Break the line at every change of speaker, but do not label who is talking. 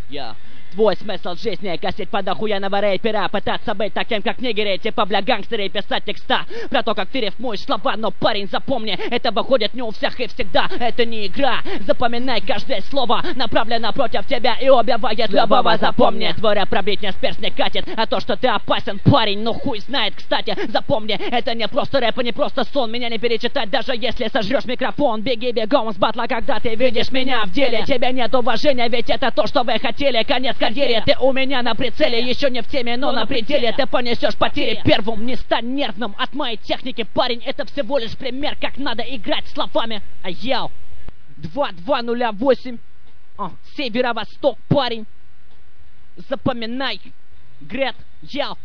Твой смысл жизни — косить под охуенного рэпера, пытаться быть таким, как нигеры, типа бля гангстеры, и писать текста про то, как ты рифмуешь слова. Но, парень, запомни, это выходит не у всех и всегда. Это не игра, запоминай каждое слово, направлено против тебя и убивает любого. Запомни, твой рэп пробить не сперс не катит, а то, что ты опасен, парень, ну хуй знает. Кстати, запомни, это не просто рэп и не просто сон. Меня не перечитать, даже если сожрешь микрофон. Беги бегом с батла, когда ты видишь меня в деле. Тебе нет уважения, ведь это то, что вы хотели. Конец карьере, ты у меня на прицеле. Еще не в теме, но на пределе. Ты понесешь потери первым. Не стань нервным от моей техники, парень. Это всего лишь пример, как надо играть словами. Йоу, 2208 Северо-Восток, парень. Запоминай. Грет, йоу.